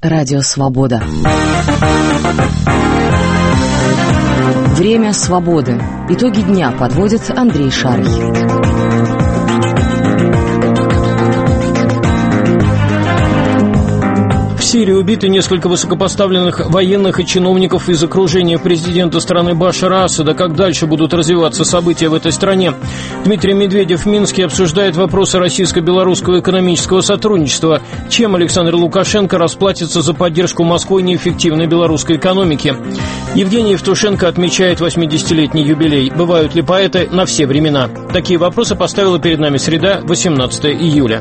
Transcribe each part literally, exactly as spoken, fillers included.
Радио Свобода. Время свободы. Итоги дня подводит Андрей Шарый. В Сирии убиты несколько высокопоставленных военных и чиновников из окружения президента страны Башара Асада. Как дальше будут развиваться события в этой стране? Дмитрий Медведев в Минске обсуждает вопросы российско-белорусского экономического сотрудничества. Чем Александр Лукашенко расплатится за поддержку Москвой неэффективной белорусской экономики? Евгений Евтушенко отмечает восьмидесятилетний юбилей. Бывают ли поэты на все времена? Такие вопросы поставила перед нами среда, восемнадцатое июля.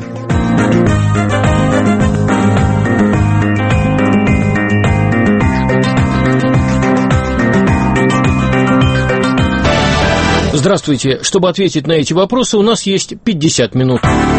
Здравствуйте. Чтобы ответить на эти вопросы, у нас есть пятьдесят минут.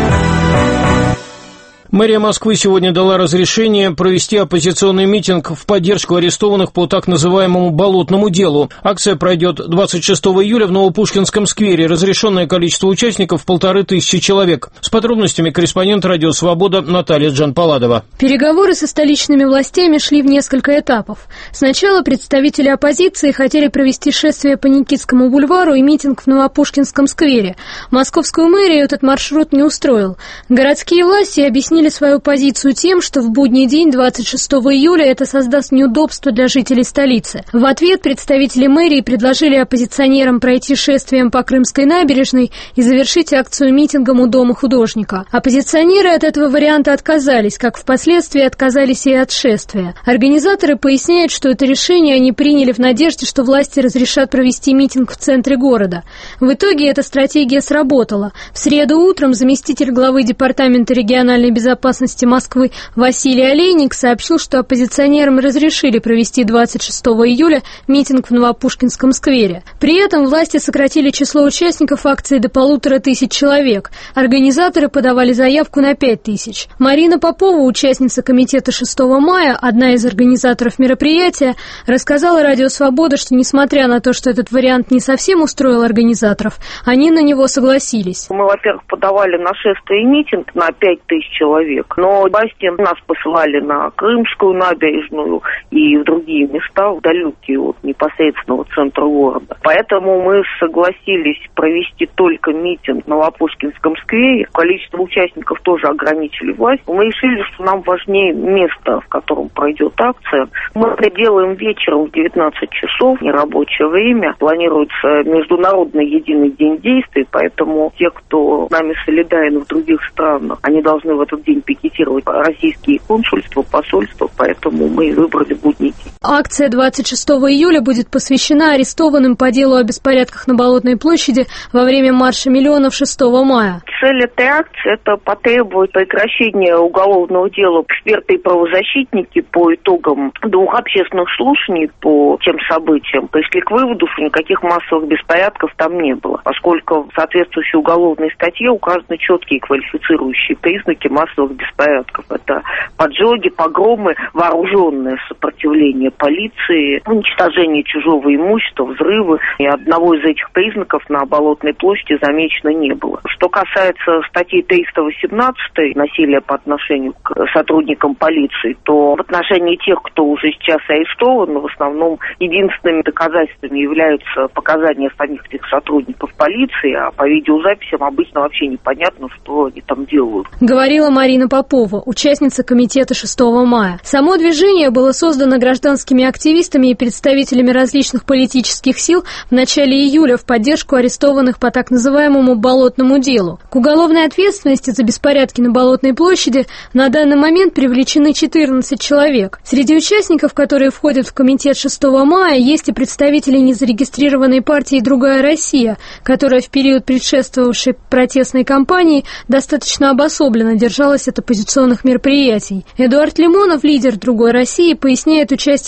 Мэрия Москвы сегодня дала разрешение провести оппозиционный митинг в поддержку арестованных по так называемому «болотному делу». Акция пройдет двадцать шестого июля в Новопушкинском сквере. Разрешенное количество участников – полторы тысячи человек. С подробностями корреспондент «Радио Свобода» Наталья Джанпаладова. Переговоры со столичными властями шли в несколько этапов. Сначала представители оппозиции хотели провести шествие по Никитскому бульвару и митинг в Новопушкинском сквере. Московскую мэрию этот маршрут не устроил. Городские власти объяснили свою позицию тем, что в будний день двадцать шестого июля это создаст неудобства для жителей столицы. В ответ представители мэрии предложили оппозиционерам пройти шествием по Крымской набережной и завершить акцию митингом у Дома художника. Оппозиционеры от этого варианта отказались, как впоследствии отказались и от шествия. Организаторы поясняют, что это решение они приняли в надежде, что власти разрешат провести митинг в центре города. В итоге эта стратегия сработала. В среду утром заместитель главы Департамента региональной безопасности безопасности Москвы Василий Олейник сообщил, что оппозиционерам разрешили провести двадцать шестого июля митинг в Новопушкинском сквере. При этом власти сократили число участников акции до полутора тысяч человек. Организаторы подавали заявку на пять тысяч. Марина Попова, участница комитета шестого мая, одна из организаторов мероприятия, рассказала Радио Свобода, что несмотря на то, что этот вариант не совсем устроил организаторов, они на него согласились. Мы, во-первых, подавали на шествие и митинг на пять тысяч человек. Но власти нас посылали на Крымскую набережную и в другие места, далекие от непосредственного центра города. Поэтому мы согласились провести только митинг в Новопушкинском сквере. Количество участников тоже ограничили власть. Мы решили, что нам важнее место, в котором пройдет акция. Мы это делаем вечером в девятнадцать часов, нерабочее время. Планируется Международный единый день действий, поэтому те, кто с нами солидарен в других странах, они должны в этот день пикетировать российские консульства, посольства, поэтому мы выбрали будний день. Акция двадцать шестого июля будет посвящена арестованным по делу о беспорядках на Болотной площади во время марша миллионов шестого мая. Цель этой акции – это потребовать прекращения уголовного дела. Эксперты и правозащитники по итогам двух общественных слушаний по тем событиям пришли к выводу, что никаких массовых беспорядков там не было, поскольку в соответствующей уголовной статье указаны четкие квалифицирующие признаки массовых беспорядков. Это поджоги, погромы, вооруженное сопротивление полиции, уничтожение чужого имущества, взрывы. И одного из этих признаков на Болотной площади замечено не было. Что касается статьи триста восемнадцать насилие по отношению к сотрудникам полиции, то в отношении тех, кто уже сейчас арестован, в основном единственными доказательствами являются показания самих этих сотрудников полиции, а по видеозаписям обычно вообще непонятно, что они там делают. Говорила Марина Попова, участница комитета шестого мая. Само движение было создано гражданскими активистами и представителями различных политических сил в начале июля в поддержку арестованных по так называемому «болотному делу». К уголовной ответственности за беспорядки на Болотной площади на данный момент привлечены четырнадцать человек. Среди участников, которые входят в комитет шестого мая, есть и представители незарегистрированной партии «Другая Россия», которая в период предшествовавшей протестной кампании достаточно обособленно держалась от оппозиционных мероприятий. Эдуард Лимонов, лидер «Другой России», поясняет участие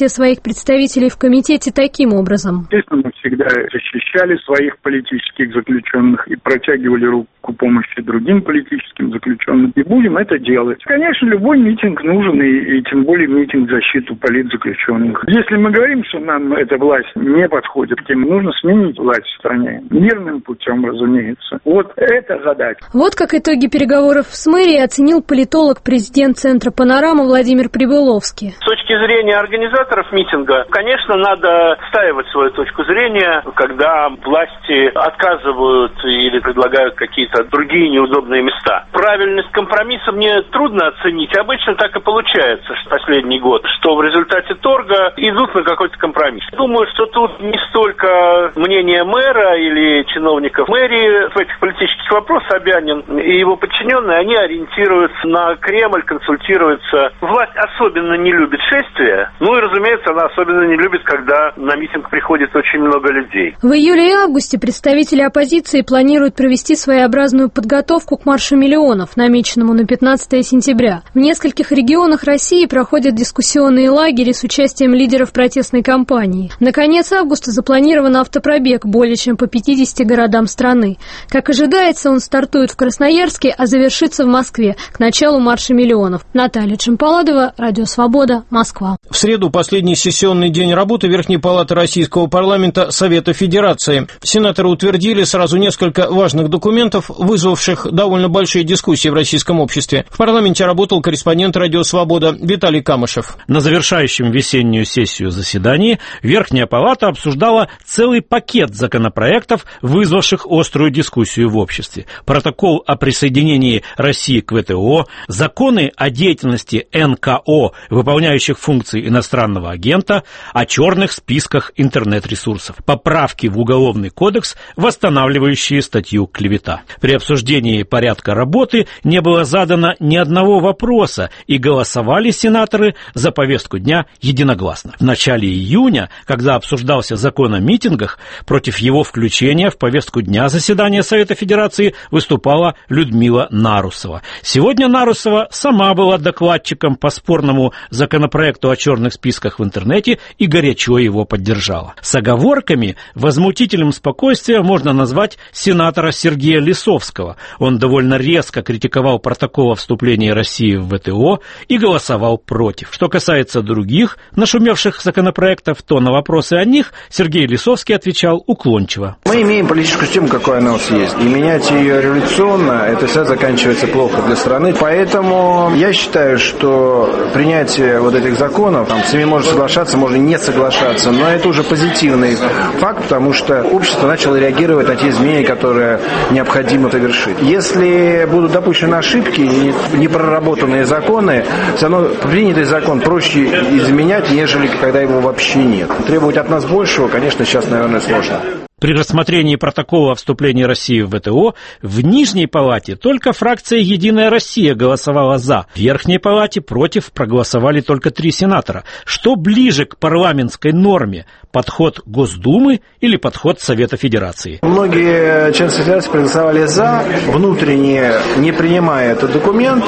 участие своих представителей в комитете таким образом. Естественно, мы всегда защищали своих политических заключенных и протягивали руку помощи другим политическим заключенным. И будем это делать. Конечно, любой митинг нужен, и, и тем более митинг в защиту политзаключенных. Если мы говорим, что нам эта власть не подходит, тем нужно сменить власть в стране. Мирным путем, разумеется. Вот это задача. Вот как итоги переговоров с мэрией оценил политолог, президент Центра «Панорама» Владимир Прибыловский. С точки зрения организаторов митинга, конечно, надо отстаивать свою точку зрения, когда власти отказывают или предлагают какие-то другие неудобные места. Правильность компромисса мне трудно оценить. Обычно так и получается в последний год, что в результате торга идут на какой-то компромисс. Думаю, что тут не столько мнение мэра или чиновников мэрии в этих политических вопросах. Собянин и его подчиненные, они ориентируются на Кремль, консультируются. Власть особенно не любит шествия. Ну и, разумеется, она особенно не любит, когда на митинг приходит очень много людей. В июле и августе представители оппозиции планируют провести своеобразную подготовку к маршу миллионов, намеченному на пятнадцатое сентября. В нескольких регионах России проходят дискуссионные лагеря с участием лидеров протестной кампании. На конец августа запланирован автопробег более чем по пятидесяти городам страны. Как ожидается, он стартует в Красноярске, а завершится в Москве к началу марша миллионов. Наталья Чемпаладова, Радио Свобода, Москва. В среду последний сессионный день работы Верхней палаты Российского парламента Совета Федерации. Сенаторы утвердили сразу несколько важных документов, вызвавших довольно большие дискуссии в российском обществе. В парламенте работал корреспондент Радио Свобода Виталий Камышев. На завершающем весеннюю сессию заседании Верхняя палата обсуждала целый пакет законопроектов, вызвавших острую дискуссию в обществе. Протокол о присоединении России к ВТО, законы о деятельности эн ка о, выполняющих функции иностранного агента, о черных списках интернет-ресурсов, поправки в Уголовный кодекс, восстанавливающие статью «Клевета». При обсуждении порядка работы не было задано ни одного вопроса, и голосовали сенаторы за повестку дня единогласно. В начале июня, когда обсуждался закон о митингах, против его включения в повестку дня заседания Совета Федерации выступала Людмила Нарусова. Сегодня Нарусова сама была докладчиком по спорному законопроекту о черных списках в интернете и горячо его поддержала. С оговорками возмутителем спокойствия можно назвать сенатора Сергея Лисовского. Он довольно резко критиковал протокол о вступлении России в ВТО и голосовал против. Что касается других нашумевших законопроектов, то на вопросы о них Сергей Лисовский отвечал уклончиво. Мы имеем политическую систему, какой она у нас есть. И менять ее революционно, это всегда заканчивается плохо для страны. Поэтому я считаю, что принятие вот этих законов, там, с ними можно соглашаться, можно не соглашаться, но это уже позитивный факт, потому что общество начало реагировать на те изменения, которые необходимо совершить. Если будут допущены ошибки и непроработанные законы, все равно принятый закон проще изменять, нежели когда его вообще нет. Требовать от нас большего, конечно, сейчас, наверное, сложно. При рассмотрении протокола о вступлении России в ВТО в Нижней палате только фракция «Единая Россия» голосовала «за». В Верхней палате против проголосовали только три сенатора. Что ближе к парламентской норме? Подход Госдумы или подход Совета Федерации? Многие члены Федерации проголосовали «за», внутренне не принимая этот документ,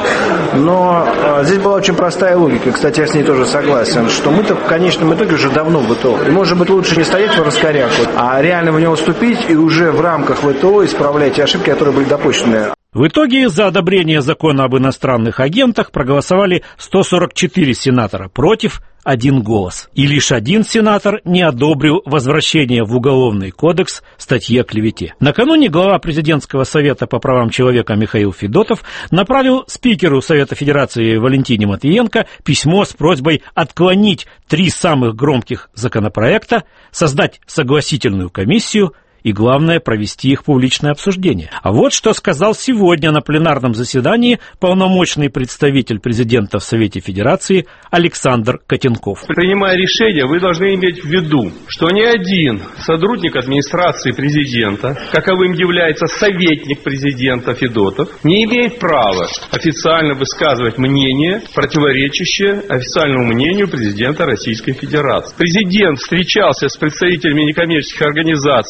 но здесь была очень простая логика. Кстати, я с ней тоже согласен, что мы-то в конечном итоге уже давно в ВТО. И, может быть, лучше не стоять в раскоряку, а реально в него вступить и уже в рамках ВТО исправлять те ошибки, которые были допущены. В итоге за одобрение закона об иностранных агентах проголосовали сто сорок четыре сенатора, против один голос. И лишь один сенатор не одобрил возвращение в Уголовный кодекс статьи о клевете. Накануне глава президентского совета по правам человека Михаил Федотов направил спикеру Совета Федерации Валентине Матвиенко письмо с просьбой отклонить три самых громких законопроекта, создать согласительную комиссию и, главное, провести их публичное обсуждение. А вот что сказал сегодня на пленарном заседании полномочный представитель президента в Совете Федерации Александр Котенков. Принимая решение, вы должны иметь в виду, что ни один сотрудник администрации президента, каковым является советник президента Федотов, не имеет права официально высказывать мнение, противоречащее официальному мнению президента Российской Федерации. Президент встречался с представителями некоммерческих организаций и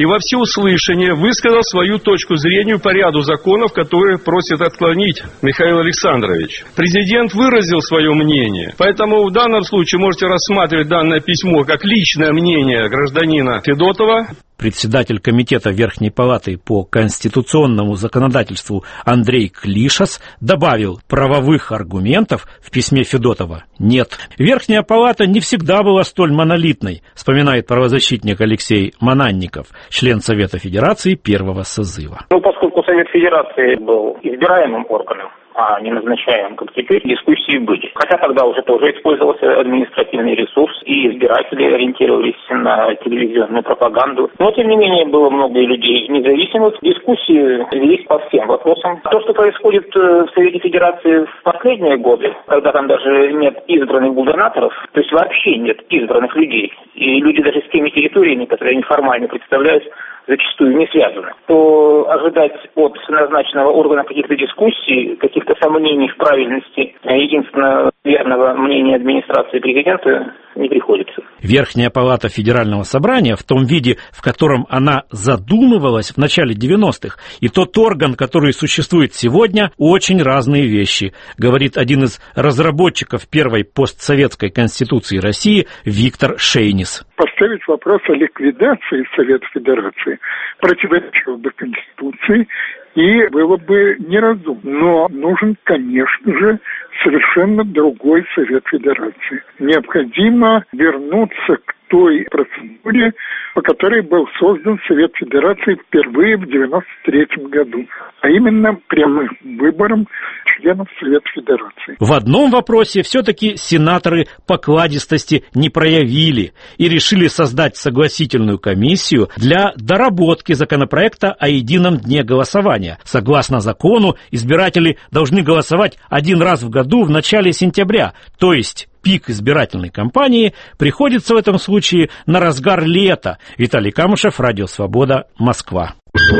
и во всеуслышание высказал свою точку зрения по ряду законов, которые просит отклонить Михаил Александрович. Президент выразил свое мнение, поэтому в данном случае можете рассматривать данное письмо как личное мнение гражданина Федотова. Председатель комитета Верхней Палаты по конституционному законодательству Андрей Клишас добавил, правовых аргументов в письме Федотова нет. Верхняя Палата не всегда была столь монолитной, вспоминает правозащитник Алексей Мананников, член Совета Федерации первого созыва. Ну, поскольку Совет Федерации был избираемым органом, а не назначаем, как теперь, дискуссии были. Хотя тогда уже тоже использовался административный ресурс, и избиратели ориентировались на телевизионную пропаганду. Но, тем не менее, было много людей независимых. Дискуссии велись по всем вопросам. То, что происходит в Совете Федерации в последние годы, когда там даже нет избранных губернаторов, то есть вообще нет избранных людей, и люди даже с теми территориями, которые они формально представляют, зачастую не связаны, то ожидать от назначенного органа каких-то дискуссий, каких-то сомнений в правильности единственно верного мнения администрации президента не приходится. Верхняя Палата Федерального собрания в том виде, в котором она задумывалась в начале девяностых, и тот орган, который существует сегодня, очень разные вещи, говорит один из разработчиков первой постсоветской Конституции России Виктор Шейнис. Поставить вопрос о ликвидации Совета Федерации противоречило бы Конституции и было бы неразумно. Но нужен, конечно же, совершенно другой Совет Федерации. Необходимо вернуться к той процедуре, по которой был создан Совет Федерации впервые в девяносто третьем году, а именно прямым выбором членов Совета Федерации. В одном вопросе все-таки сенаторы покладистости не проявили и решили создать согласительную комиссию для доработки законопроекта о едином дне голосования. Согласно закону, избиратели должны голосовать один раз в году в начале сентября, то есть пик избирательной кампании приходится в этом случае на разгар лета. Виталий Камышев, Радио Свобода, Москва.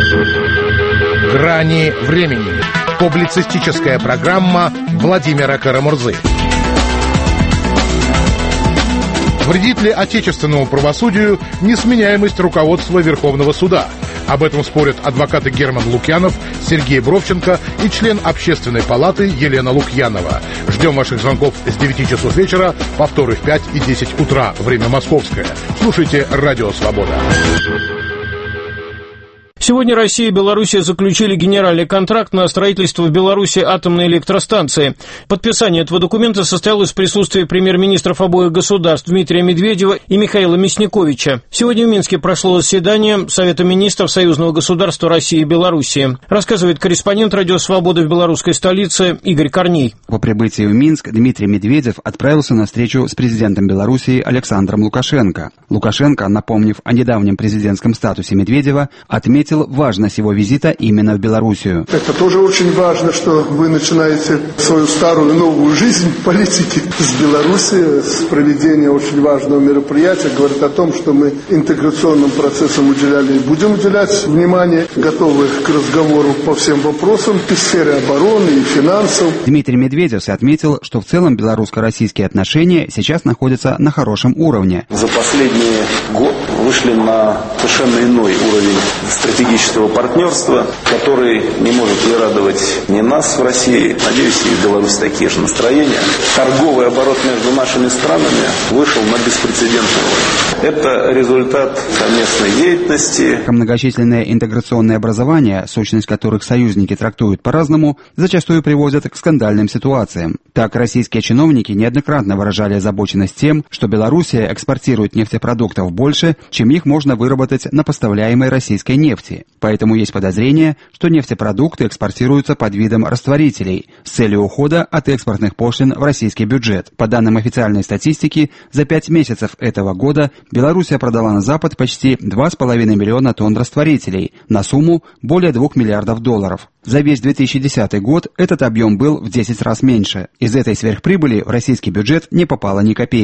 Грани времени. Публицистическая программа Владимира Карамурзы. Вредит ли отечественному правосудию несменяемость руководства Верховного суда? Об этом спорят адвокаты Герман Лукьянов, Сергей Бровченко и член Общественной палаты Елена Лукьянова. Ждем ваших звонков с девяти часов вечера, повторы в пять и десять утра, время московское. Слушайте Радио Свобода. Сегодня Россия и Белоруссия заключили генеральный контракт на строительство в Беларуси атомной электростанции. Подписание этого документа состоялось в присутствии премьер-министров обоих государств Дмитрия Медведева и Михаила Мясниковича. Сегодня в Минске прошло заседание Совета министров союзного государства России и Белоруссии. Рассказывает корреспондент Радио Свобода в белорусской столице Игорь Корней. По прибытии в Минск Дмитрий Медведев отправился на встречу с президентом Белоруссии Александром Лукашенко. Лукашенко, напомнив о недавнем президентском статусе Медведева, отметил важность его визита именно в Белоруссию. Это тоже очень важно, что вы начинаете свою старую новую жизнь в политике с Белоруссией, с проведения очень важного мероприятия. Говорит о том, что мы интеграционным процессам уделяли и будем уделять внимание, готовы к разговору по всем вопросам в сфере обороны и финансов. Дмитрий Медведев отметил, что в целом белорусско-российские отношения сейчас находятся на хорошем уровне. За последний год вышли на совершенно иной уровень стратегического стратегического партнерства, который не может не радовать ни нас в России, надеюсь, и в Беларуси такие же настроения. Торговый оборот между нашими странами вышел на беспрецедентный уровень. Это результат совместной деятельности. Многочисленные интеграционные образования, сущность которых союзники трактуют по-разному, зачастую приводят к скандальным ситуациям. Так, российские чиновники неоднократно выражали озабоченность тем, что Белоруссия экспортирует нефтепродуктов больше, чем их можно выработать на поставляемой российской нефти. Поэтому есть подозрение, что нефтепродукты экспортируются под видом растворителей с целью ухода от экспортных пошлин в российский бюджет. По данным официальной статистики, за пять месяцев этого года Белоруссия продала на Запад почти два с половиной миллиона тонн растворителей на сумму более двух миллиардов долларов. За весь две тысячи десятый год этот объем был в десять раз меньше. Из этой сверхприбыли в российский бюджет не попало ни копейки.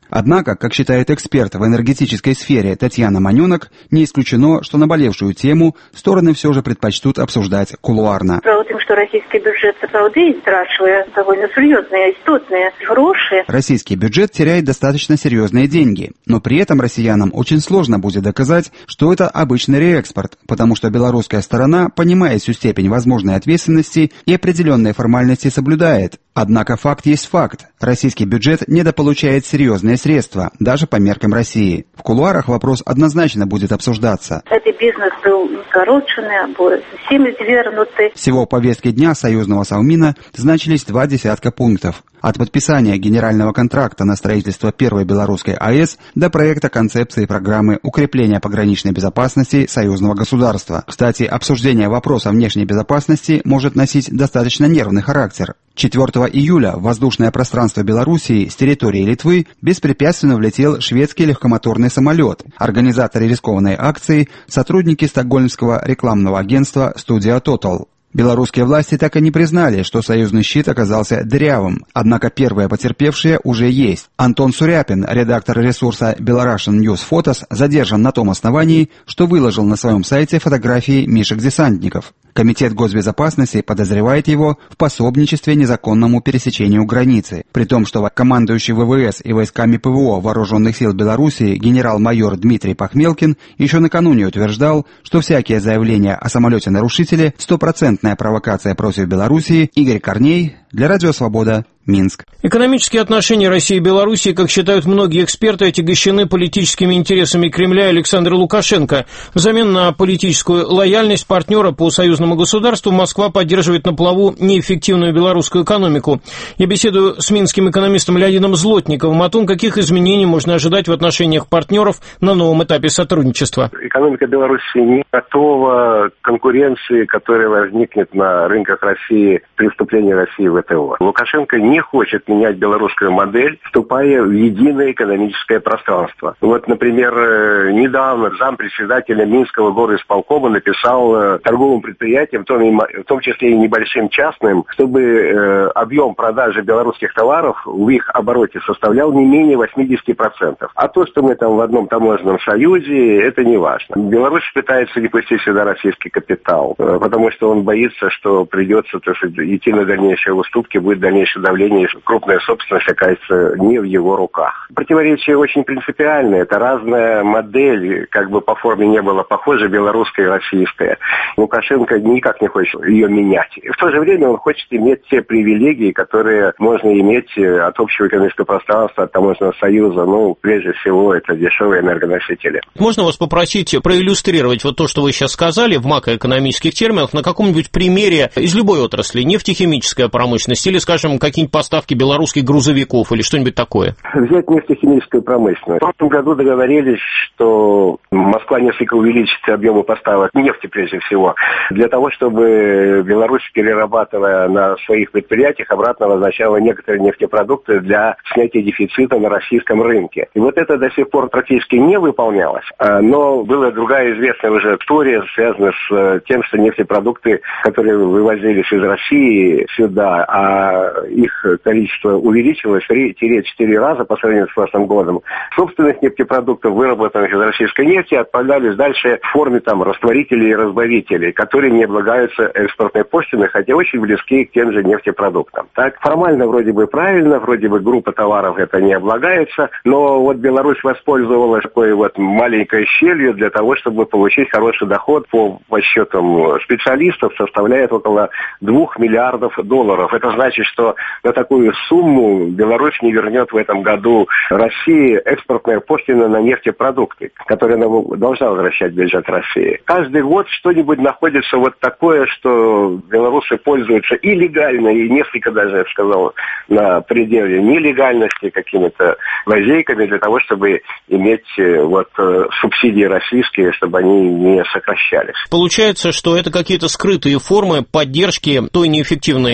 Однако, как считает эксперт в энергетической сфере Татьяна Маненок, не исключено, что наболевшую тему стороны все же предпочтут обсуждать кулуарно. Справа тем, что российский бюджет сапраўды страшивает довольно серьезные, истотные гроши. Российский бюджет теряет достаточно серьезные деньги, но при этом россиянам очень сложно будет доказать, что это обычный реэкспорт, потому что белорусская сторона понимает всю степень возможной ответственности и определенные формальности соблюдает. Однако факт есть факт. Российский бюджет недополучает серьезные средства, даже по меркам России. В кулуарах вопрос однозначно будет обсуждаться. Этот бизнес был скороченный, або совсем извернутый. Всего в повестке дня союзного Совмина значились два десятка пунктов. От подписания генерального контракта на строительство первой белорусской АЭС до проекта концепции программы укрепления пограничной безопасности союзного государства. Кстати, обсуждение вопроса внешней безопасности может носить достаточно нервный характер. четвёртого июля в воздушное пространство Белоруссии с территории Литвы беспрепятственно влетел шведский легкомоторный самолет. Организаторы рискованной акции – сотрудники стокгольмского рекламного агентства «Студия Total». Белорусские власти так и не признали, что союзный щит оказался дырявым, однако первые потерпевшие уже есть. Антон Суряпин, редактор ресурса Belarusian News Photos, задержан на том основании, что выложил на своем сайте фотографии мишек-десантников. Комитет госбезопасности подозревает его в пособничестве незаконному пересечению границы, при том, что командующий ВВС и войсками ПВО Вооруженных сил Белоруссии генерал-майор Дмитрий Пахмелкин еще накануне утверждал, что всякие заявления о самолете-нарушителе – стопроцентная провокация против Белоруссии. Игорь Корней для Радио Свобода, Минск. Экономические отношения России и Белоруссии, как считают многие эксперты, отягощены политическими интересами Кремля и Александра Лукашенко. Взамен на политическую лояльность партнера по союзному государству Москва поддерживает на плаву неэффективную белорусскую экономику. Я беседую с минским экономистом Леонидом Злотниковым о том, каких изменений можно ожидать в отношениях партнеров на новом этапе сотрудничества. Экономика Беларуси не готова к конкуренции, которая возникнет на рынках России при вступлении России в ВТО. Лукашенко не хочет менять белорусскую модель, вступая в единое экономическое пространство. Вот, например, недавно зампредседателя Минского горисполкома написал торговым предприятиям, в том числе и небольшим частным, чтобы объем продажи белорусских товаров в их обороте составлял не менее восемьдесят процентов. А то, что мы там в одном таможенном союзе, это не важно. Беларусь пытается не пустить сюда российский капитал, потому что он боится, что придется, так сказать, идти на дальнейшие уступки, будет дальнейшее давление, и крупная собственность окажется не в его руках. Противоречие очень принципиальное. Это разная модель, как бы по форме не было похоже, белорусская и российская. Лукашенко никак не хочет ее менять. И в то же время он хочет иметь те привилегии, которые можно иметь от общего экономического пространства, от таможенного союза. Ну, прежде всего, это дешевые энергоносители. Можно вас попросить проиллюстрировать вот то, что вы сейчас сказали в макроэкономических терминах, на каком-нибудь примере из любой отрасли, нефтехимическая промышленность или, скажем, какие-нибудь поставки белорусских грузовиков или что-нибудь такое? Взять нефтехимическую промышленность. В прошлом году договорились, что Москва несколько увеличит объемы поставок нефти, прежде всего, для того, чтобы Беларусь, перерабатывая на своих предприятиях, обратно возвращала некоторые нефтепродукты для снятия дефицита на российском рынке. И вот это до сих пор практически не выполнялось, но была другая известная уже история, связанная с тем, что нефтепродукты, которые вывозились из России сюда, а их количество увеличилось в три-четыре раза по сравнению с прошлым годом. Собственных нефтепродуктов, выработанных из российской нефти, отправлялись дальше в форме там растворителей и разбавителей, которые не облагаются экспортной пошлиной, хотя очень близки к тем же нефтепродуктам. Так, формально вроде бы правильно, вроде бы группа товаров это не облагается, но вот Беларусь воспользовалась такой вот маленькой щелью для того, чтобы получить хороший доход. По подсчетам специалистов составляет около двух миллиардов долларов. Это значит, что на такую сумму Беларусь не вернет в этом году России экспортная пошлина на нефтепродукты, которые она должна возвращать в бюджет России. Каждый год что-нибудь находится вот такое, что белорусы пользуются и легально, и несколько даже, я бы сказал, на пределе нелегальности какими-то лазейками для того, чтобы иметь вот субсидии российские, чтобы они не сокращались. Получается, что это какие-то скрытые формы поддержки той неэффективной экономики,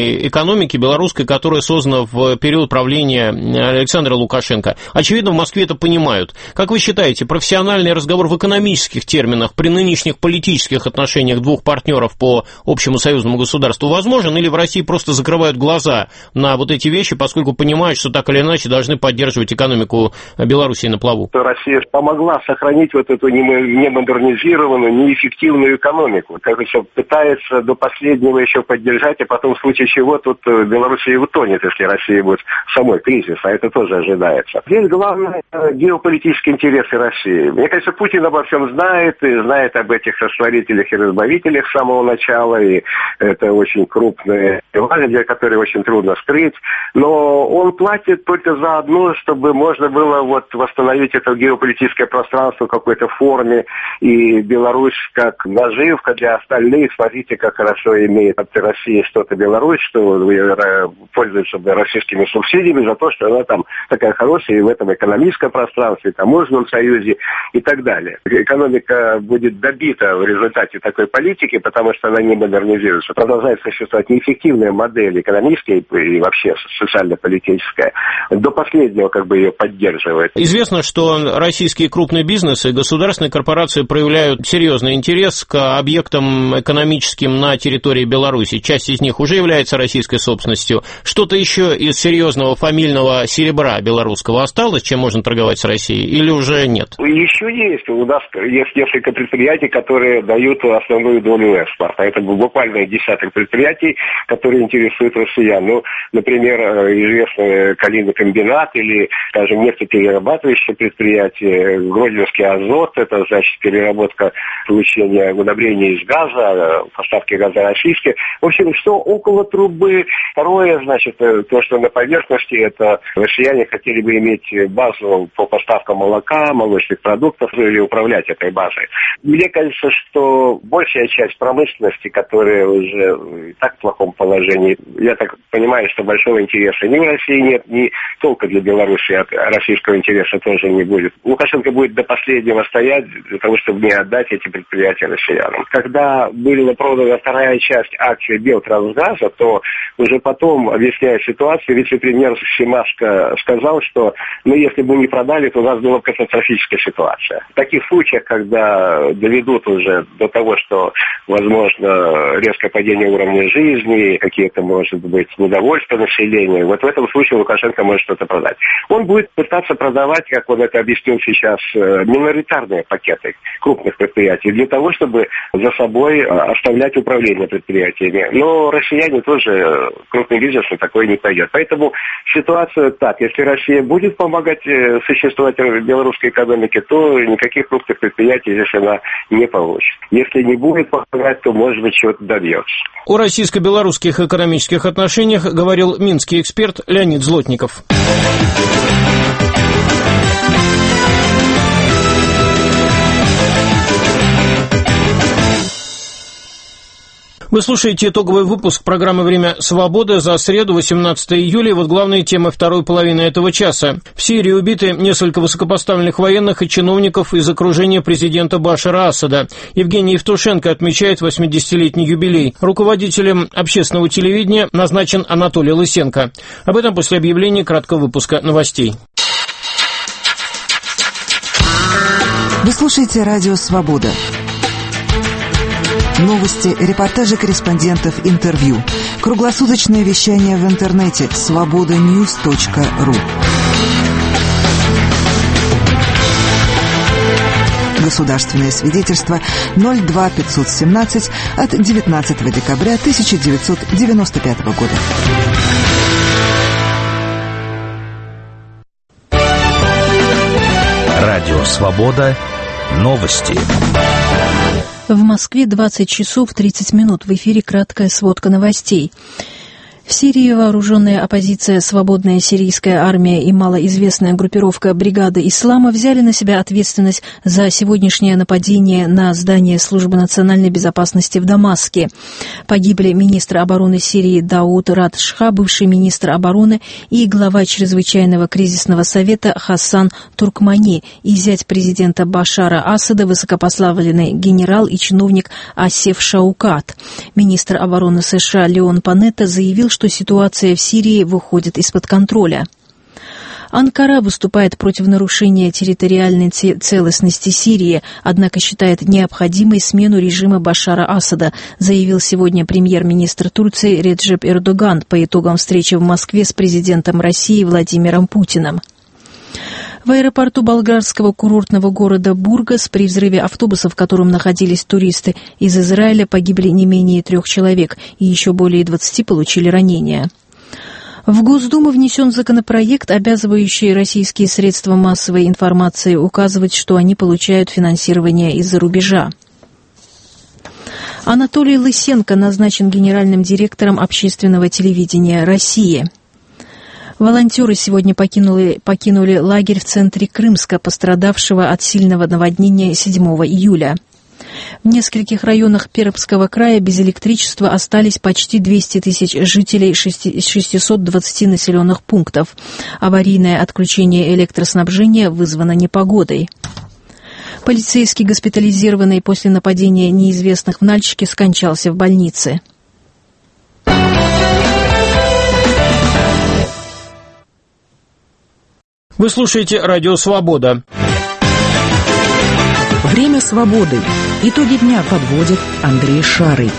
экономики белорусской, которая создана в период правления Александра Лукашенко. Очевидно, в Москве это понимают. Как вы считаете, профессиональный разговор в экономических терминах при нынешних политических отношениях двух партнеров по общему союзному государству возможен, или в России просто закрывают глаза на вот эти вещи, поскольку понимают, что так или иначе должны поддерживать экономику Беларуси на плаву? Россия помогла сохранить вот эту немодернизированную, неэффективную экономику. Как еще пытается до последнего еще поддержать, а потом в случае чего тут Белоруссия утонет, если Россия будет самой кризис, а это тоже ожидается. Здесь главное геополитические интересы России. Мне кажется, Путин обо всем знает, и знает об этих растворителях и разбавителях с самого начала, и это очень крупные дела, для которых очень трудно скрыть, но он платит только за одно, чтобы можно было вот восстановить это геополитическое пространство в какой-то форме, и Беларусь как наживка для остальных. Смотрите, как хорошо имеет от России что-то Беларусь, что пользуется российскими субсидиями за то, что она там такая хорошая и в этом экономическом пространстве, и таможенном союзе и так далее. Экономика будет добита в результате такой политики, потому что она не модернизируется. Продолжает существовать неэффективная модель экономическая и вообще социально-политическая. До последнего как бы ее поддерживает. Известно, что российские крупные бизнесы и государственные корпорации проявляют серьезный интерес к объектам экономическим на территории Беларуси. Часть из них уже является российской собственностью. Что-то еще из серьезного фамильного серебра белорусского осталось, чем можно торговать с Россией, или уже нет? Еще есть. У нас есть несколько предприятий, которые дают основную долю экспорта. Это буквально десяток предприятий, которые интересуют россиян. Ну, например, известный Калинокомбинат или, скажем, нефтеперерабатывающее предприятие, Гродненский азот, это, значит, переработка получения удобрений из газа, поставки газа российские. В общем, что около трубы. Второе, значит, то, что на поверхности, это россияне хотели бы иметь базу по поставкам молока, молочных продуктов или управлять этой базой. Мне кажется, что большая часть промышленности, которая уже и так в плохом положении, я так понимаю, что большого интереса ни в России нет, ни толка для Беларуси от российского интереса тоже не будет. Лукашенко будет до последнего стоять для того, чтобы не отдать эти предприятия россиянам. Когда была продана вторая часть акций Белтрансгаза, то уже потом, объясняя ситуацию, вице-премьер Семашко сказал, что ну, если бы не продали, то у нас была бы катастрофическая ситуация. В таких случаях, когда доведут уже до того, что возможно резкое падение уровня жизни, какие-то, может быть, недовольства населения, вот в этом случае Лукашенко может что-то продать. Он будет пытаться продавать, как он это объяснил сейчас, миноритарные пакеты крупных предприятий для того, чтобы за собой оставлять управление предприятиями. Но россияне тоже, крупный бизнес на такое не пойдет. Поэтому ситуация так. Если Россия будет помогать существовать белорусской экономике, то никаких крупных предприятий здесь она не получит. Если не будет помогать, то, может быть, чего-то добьется. О российско-белорусских экономических отношениях говорил минский эксперт Леонид Злотников. Вы слушаете итоговый выпуск программы «Время свободы» за среду, восемнадцатое июля. И вот главные темы второй половины этого часа. В Сирии убиты несколько высокопоставленных военных и чиновников из окружения президента Башара Асада. Евгений Евтушенко отмечает восьмидесятилетний юбилей. Руководителем общественного телевидения назначен Анатолий Лысенко. Об этом после объявления краткого выпуска новостей. Вы слушаете радио «Свобода». Новости, репортажи корреспондентов, интервью. Круглосуточное вещание в интернете свобода ньюс точка ру. Государственное свидетельство ноль два пятьсот семнадцать от девятнадцатого декабря тысяча девятьсот девяносто пятого года. Радио «Свобода». Новости. В Москве двадцать часов тридцать минут. В эфире краткая сводка новостей. В Сирии вооруженная оппозиция «Свободная сирийская армия» и малоизвестная группировка «Бригада Ислама» взяли на себя ответственность за сегодняшнее нападение на здание Службы национальной безопасности в Дамаске. Погибли министр обороны Сирии Дауд Рад-Шха, бывший министр обороны, и глава чрезвычайного кризисного совета Хасан Туркмани, и зять президента Башара Асада, высокопоставленный генерал и чиновник Асеф Шаукат. Министр обороны США Леон Панетта заявил, что что ситуация в Сирии выходит из-под контроля. Анкара выступает против нарушения территориальной целостности Сирии, однако считает необходимой смену режима Башара Асада, заявил сегодня премьер-министр Турции Реджеп Эрдоган по итогам встречи в Москве с президентом России Владимиром Путиным. В аэропорту болгарского курортного города Бургас при взрыве автобуса, в котором находились туристы из Израиля, погибли не менее трех человек, и еще более двадцати получили ранения. В Госдуму внесен законопроект, обязывающий российские средства массовой информации указывать, что они получают финансирование из-за рубежа. Анатолий Лысенко назначен генеральным директором общественного телевидения России. Волонтеры сегодня покинули, покинули лагерь в центре Крымска, пострадавшего от сильного наводнения седьмого июля. В нескольких районах Пермского края без электричества остались почти двести тысяч жителей шестисот двадцати населенных пунктов. Аварийное отключение электроснабжения вызвано непогодой. Полицейский, госпитализированный после нападения неизвестных в Нальчике, скончался в больнице. Вы слушаете «Радио Свобода». Время свободы. Итоги дня подводит Андрей Шарый.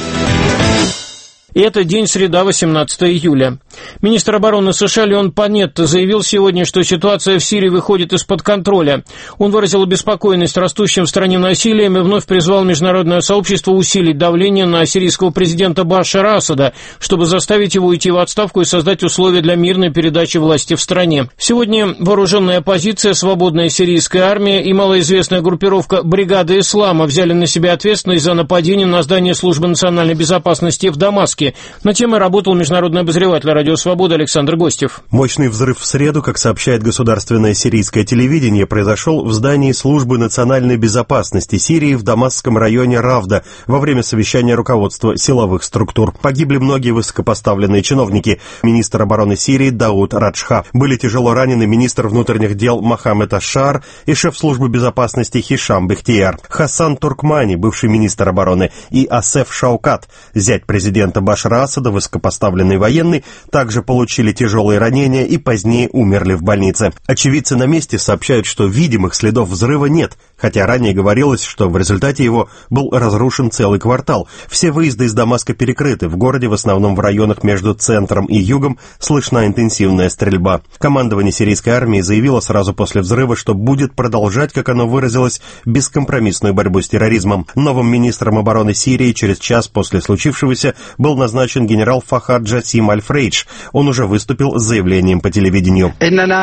Это день среда, восемнадцатого июля. Министр обороны США Леон Панетта заявил сегодня, что ситуация в Сирии выходит из-под контроля. Он выразил обеспокоенность растущим в стране насилием и вновь призвал международное сообщество усилить давление на сирийского президента Башара Асада, чтобы заставить его уйти в отставку и создать условия для мирной передачи власти в стране. Сегодня вооруженная оппозиция, свободная сирийская армия и малоизвестная группировка «Бригада Ислама» взяли на себя ответственность за нападение на здание Службы национальной безопасности в Дамаске. На темой работал международный обозреватель «Радио Свобода» Александр Гостев. Мощный взрыв в среду, как сообщает государственное сирийское телевидение, произошел в здании Службы национальной безопасности Сирии в Дамасском районе Равда во время совещания руководства силовых структур. Погибли многие высокопоставленные чиновники. Министр обороны Сирии Дауд Раджха. Были тяжело ранены министр внутренних дел Мохаммед Аш-Шаар и шеф службы безопасности Хишам Бехтияр. Хасан Туркмани, бывший министр обороны, и Асеф Шаукат, зять президента Башара Асада, высокопоставленный военный, также получили тяжелые ранения и позднее умерли в больнице. Очевидцы на месте сообщают, что видимых следов взрыва нет, хотя ранее говорилось, что в результате его был разрушен целый квартал. Все выезды из Дамаска перекрыты. В городе, в основном в районах между центром и югом, слышна интенсивная стрельба. Командование сирийской армии заявило сразу после взрыва, что будет продолжать, как оно выразилось, бескомпромиссную борьбу с терроризмом. Новым министром обороны Сирии через час после случившегося был назначен генерал Фахад Джасим Аль-Фрейдж. Он уже выступил с заявлением по телевидению.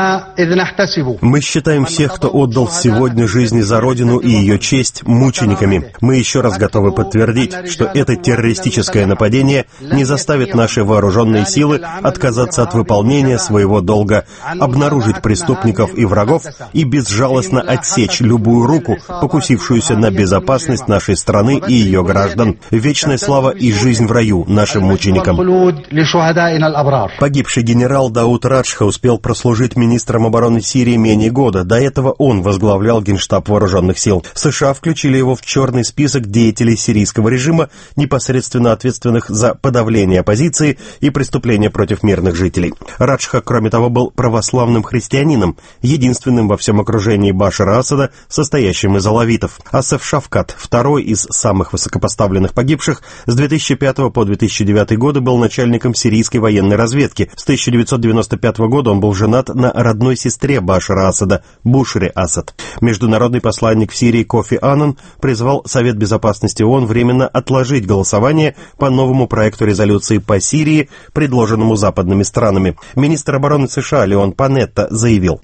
«Мы считаем всех, кто отдал сегодня жизни за Родину и ее честь, мучениками. Мы еще раз готовы подтвердить, что это террористическое нападение не заставит наши вооруженные силы отказаться от выполнения своего долга, обнаружить преступников и врагов и безжалостно отсечь любую руку, покусившуюся на безопасность нашей страны и ее граждан. Вечная слава и жизнь в раю нашим мученикам». Погибший генерал Дауд Раджха успел прослужить министром обороны Сирии менее года. До этого он возглавлял Генштаб вооруженных сил. США включили его в черный список деятелей сирийского режима, непосредственно ответственных за подавление оппозиции и преступления против мирных жителей. Раджха, кроме того, был православным христианином, единственным во всем окружении Башара Асада, состоящим из алавитов. Асеф Шавкат, второй из самых высокопоставленных погибших, с две тысячи пятого по две тысячи девятый годы был начальником сирийской военной разведки. С тысяча девятьсот девяносто пятого года он был женат на родной сестре Башара Асада, Бушре Асад. Международный посланник в Сирии Кофи Аннан призвал Совет безопасности ООН временно отложить голосование по новому проекту резолюции по Сирии, предложенному западными странами. Министр обороны США Леон Панетта заявил: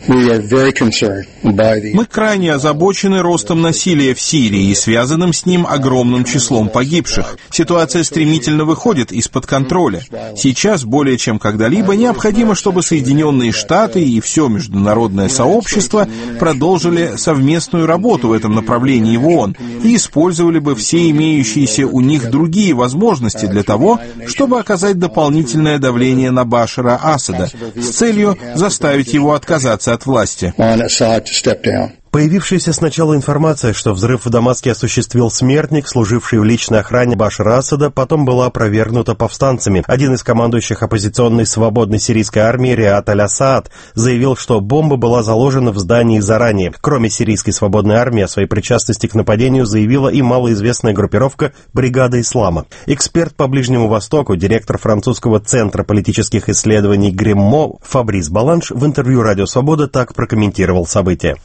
«Мы крайне озабочены ростом насилия в Сирии и связанным с ним огромным числом погибших. Ситуация стремительно выходит из-под контроля. Сейчас более чем когда-либо необходимо, чтобы Соединенные Штаты и все международное сообщество продолжили совместную работу в этом направлении в ООН и использовали бы все имеющиеся у них другие возможности для того, чтобы оказать дополнительное давление на Башара Асада с целью заставить его отказаться от власти». Появившаяся сначала информация, что взрыв в Дамаске осуществил смертник, служивший в личной охране Башара Асада, потом была опровергнута повстанцами. Один из командующих оппозиционной свободной сирийской армии Риат Аль-Асад заявил, что бомба была заложена в здании заранее. Кроме сирийской свободной армии, о своей причастности к нападению заявила и малоизвестная группировка «Бригада Ислама». Эксперт по Ближнему Востоку, директор французского центра политических исследований Греммо Фабрис Баланш в интервью «Радио Свобода» так прокомментировал события.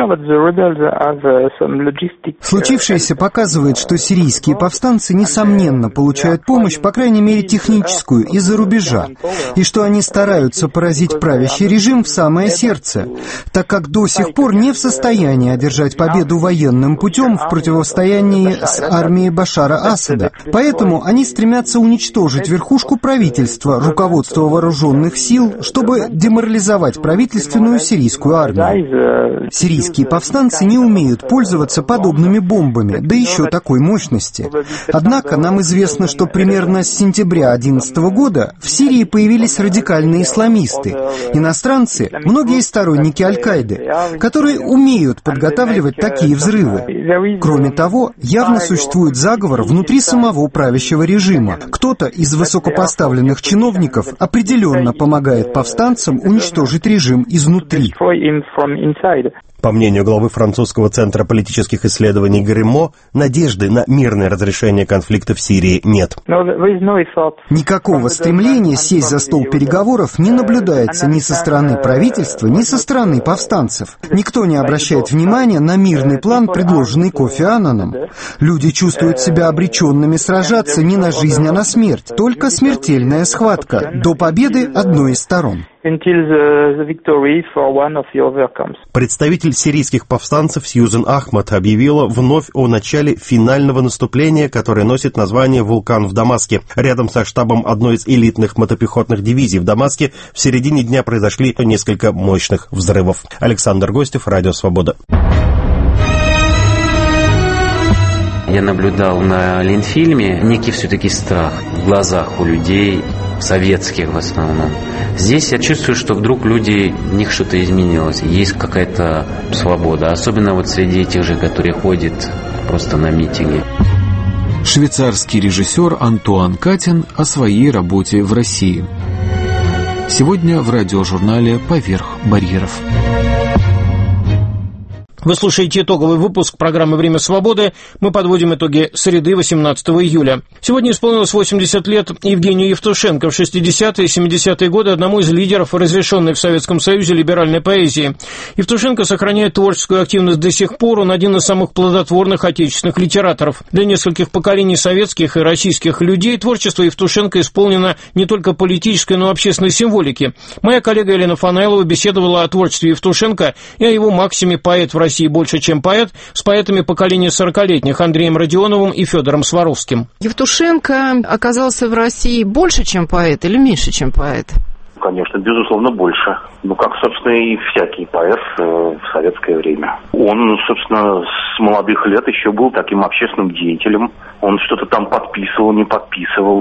Случившееся показывает, что сирийские повстанцы, несомненно, получают помощь, по крайней мере, техническую, из-за рубежа, и что они стараются поразить правящий режим в самое сердце, так как до сих пор не в состоянии одержать победу военным путем в противостоянии с армией Башара Асада. Поэтому они стремятся уничтожить верхушку правительства, руководство вооруженных сил, чтобы деморализовать правительственную сирийскую армию. Сирийские повстанцы не умеют пользоваться подобными бомбами, да еще такой мощности. Однако нам известно, что примерно с сентября две тысячи одиннадцатого года в Сирии появились радикальные исламисты, иностранцы, многие сторонники Аль-Каиды, которые умеют подготавливать такие взрывы. Кроме того, явно существует заговор внутри самого правящего режима. Кто-то из высокопоставленных чиновников определенно помогает повстанцам уничтожить режим изнутри. По мнению главы французского центра политических исследований Греммо, надежды на мирное разрешение конфликта в Сирии нет. Никакого стремления сесть за стол переговоров не наблюдается ни со стороны правительства, ни со стороны повстанцев. Никто не обращает внимания на мирный план, предложенный Кофи Аннаном. Люди чувствуют себя обреченными сражаться не на жизнь, а на смерть. Только смертельная схватка до победы одной из сторон. Представитель сирийских повстанцев Сьюзен Ахмад объявила вновь о начале финального наступления, которое носит название «Вулкан в Дамаске». Рядом со штабом одной из элитных мотопехотных дивизий в Дамаске в середине дня произошли несколько мощных взрывов. Александр Гостев, Радио Свобода. Я наблюдал на Ленфильме некий все-таки страх в глазах у людей, советских в основном. Здесь я чувствую, что вдруг люди, в них что-то изменилось, есть какая-то свобода, особенно вот среди этих же, которые ходят просто на митинги. Швейцарский режиссер Антуан Катин о своей работе в России. Сегодня в радиожурнале «Поверх барьеров». Вы слушаете итоговый выпуск программы «Время свободы». Мы подводим итоги среды, восемнадцатого июля. Сегодня исполнилось восемьдесят лет Евгению Евтушенко. В шестидесятые и семидесятые годы одному из лидеров разрешенной в Советском Союзе либеральной поэзии. Евтушенко сохраняет творческую активность до сих пор. Он один из самых плодотворных отечественных литераторов. Для нескольких поколений советских и российских людей творчество Евтушенко исполнено не только политической, но и общественной символики. Моя коллега Елена Фанайлова беседовала о творчестве Евтушенко и о его максиме «поэт в России больше, чем поэт» с поэтами поколения сорокалетних Андреем Родионовым и Федором Сваровским. Евтушенко оказался в России больше, чем поэт, или меньше, чем поэт? Конечно, безусловно, больше. Ну, как, собственно, и всякий поэт в советское время. Он, собственно, с молодых лет еще был таким общественным деятелем. Он что-то там подписывал, не подписывал.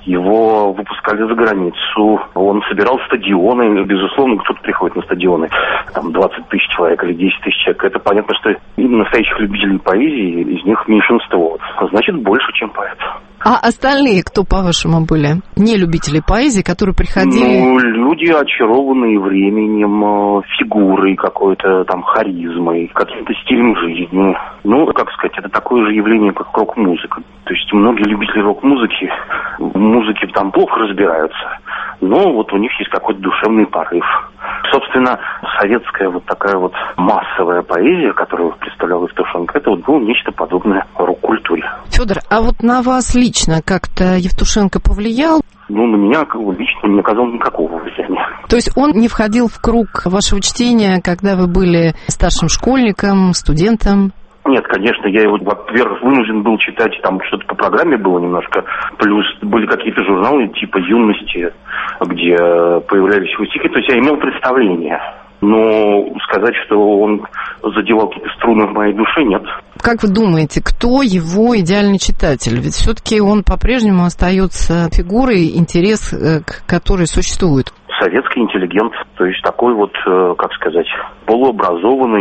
Его выпускали за границу. Он собирал стадионы. Безусловно, кто-то приходит на стадионы. Там двадцать тысяч человек или десять тысяч человек. Это понятно, что настоящих любителей поэзии из них меньшинство. Значит, больше, чем поэт. А остальные, кто, по-вашему, были? Не любители поэзии, которые приходили... Ну, люди, очарованные временем, фигурой какой-то, там, харизмой, каким-то стилем жизни. Ну, как сказать, это такое же явление, как рок-музыка. То есть многие любители рок-музыки в музыке там плохо разбираются, но вот у них есть какой-то душевный порыв. Собственно, советская вот такая вот массовая поэзия, которую представлял Евтушенко, это вот было нечто подобное рок-культуре. Федор, а вот на вас лично как-то Евтушенко повлиял? Ну, на меня лично не оказал никакого влияния. То есть он не входил в круг вашего чтения, когда вы были старшим школьником, студентом? Нет, конечно, я его, во-первых, вынужден был читать, там что-то по программе было немножко, плюс были какие-то журналы типа «Юности», где появлялись его стихи, то есть я имел представление. Но сказать, что он задевал какие-то струны в моей душе, нет. Как вы думаете, кто его идеальный читатель? Ведь все-таки он по-прежнему остается фигурой, интерес к которой существует. Советский интеллигент, то есть такой вот, как сказать, полуобразованный,